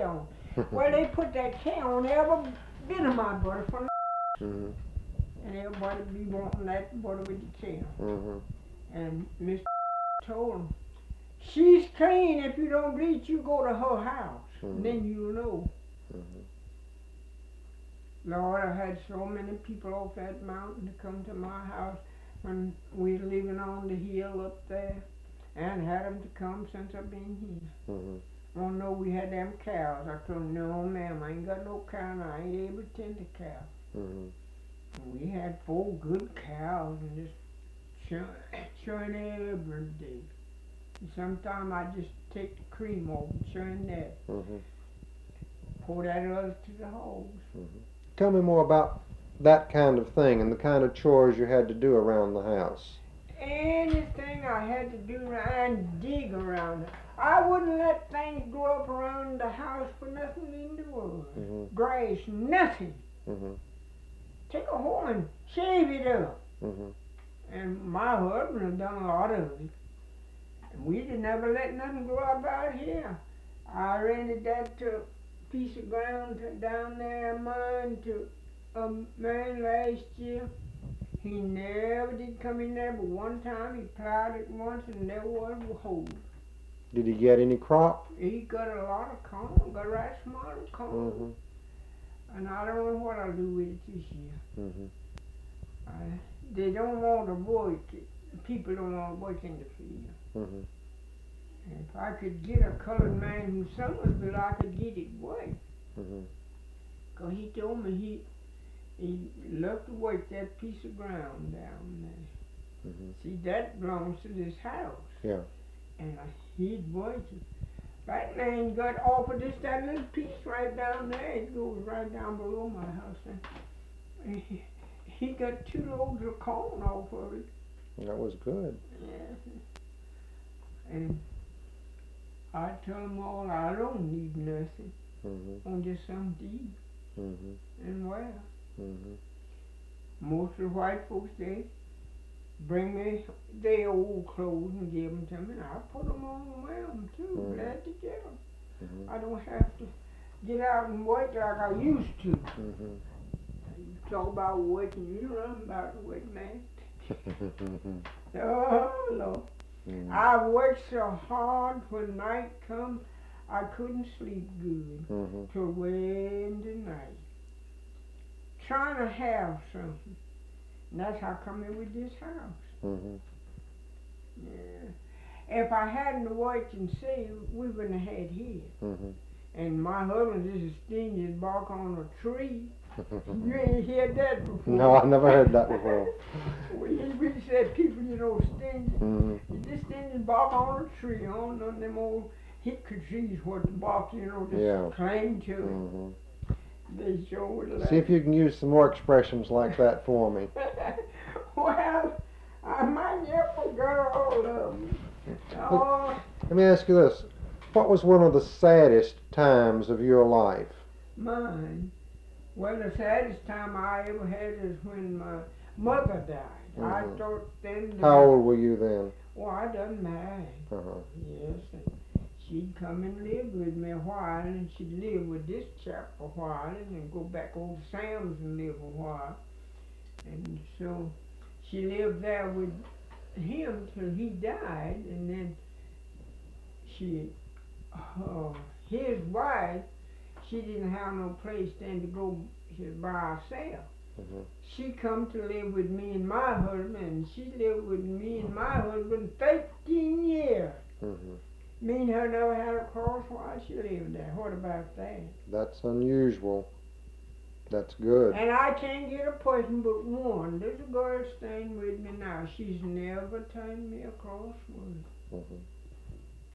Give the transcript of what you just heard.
on. Well, they put that K on every bit of my butter from Mm-hmm. and everybody be wanting that butter with the K on. Mm-hmm. And Mr. told him, she's clean. If you don't bleach, you go to her house. Mm-hmm. Then you'll know. Mm-hmm. Lord, I had so many people off that mountain to come to my house when we were living on the hill up there, and had them to come since I've been here. Mm-hmm. Oh no, we had them cows. I told them, no ma'am, I ain't got no cow and I ain't able to tend the cow. Mm-hmm. We had 4 good cows and just churn every day. Sometimes I just take the cream off and churn that. Mm-hmm. Pour that other to the hogs. Mm-hmm. Tell me more about that kind of thing and the kind of chores you had to do around the house. Anything I had to do and dig around it. I wouldn't let things grow up around the house for nothing in the world. Mm-hmm. Grass, nothing. Mm-hmm. Take a hoe and shave it up. Mm-hmm. And my husband had done a lot of it. And we didn't ever let nothing grow up out here. I rented that piece of ground down there of mine to a man last year. He never did come in there, but one time he plowed it once and there was a hole. Did he get any crop? He got a lot of corn, got a right smart of corn. Mm-hmm. And I don't know what I'll do with it this year. Mm-hmm. They don't want to work. People don't want to work in the field. Mm-hmm. And if I could get a colored man who summers, but I could get it worked. Mm-hmm. 'Cause he told me he loved to work that piece of ground down there. Mm-hmm. See, that belongs to this house. Yeah. And he'd work it. That man got offered just that little piece right down there. It goes right down below my house. And he got 2 loads of corn off of it. That was good. Yeah. And I tell them all I don't need nothing. Mm-hmm. On just some deed Mm-hmm. and wear. Mm-hmm. Most of the white folks, they bring me their old clothes and give them to me, and I put them on and wear them too. Mm-hmm. Glad to get them. Mm-hmm. I don't have to get out and work like I used to. Mm-hmm. You talk about working, you don't know about the work, man. Mm-hmm. Oh, Lord. Mm-hmm. I worked so hard when night come, I couldn't sleep good Mm-hmm. till way in the night. Trying to have something. And that's how I come in with this house. Mm-hmm. Yeah. If I hadn't worked and saved, we wouldn't have had here. Mm-hmm. And my husband just stingy as bark on a tree. You ain't heard that before. No, I never heard that before. we said people, stingy. Mm-hmm. You just stingy bark on a tree, on none of them old hickory trees what the bark, just cling to it. Mm-hmm. They sure would like. See if you can use some more expressions like that for me. Well, I might never got all of them. Oh, Let me ask you this. What was one of the saddest times of your life? mine. Well, the saddest time I ever had is when my mother died. I Mhm. thought then. How old were you then? Well, I done married. Uh-huh. Yes, and she'd come and live with me a while, and she'd live with this chap a while, and then go back over to Sam's and live a while. And so she lived there with him till he died, and then his wife, she didn't have no place then to go by herself. Mhm. She come to live with me and my husband, and she lived with me and my husband 13 years. Mhm. Me and her never had a cross while she lived there. What about that? That's unusual. That's good. And I can't get a person but one. There's a girl staying with me now. She's never turned me a crossword. Mhm.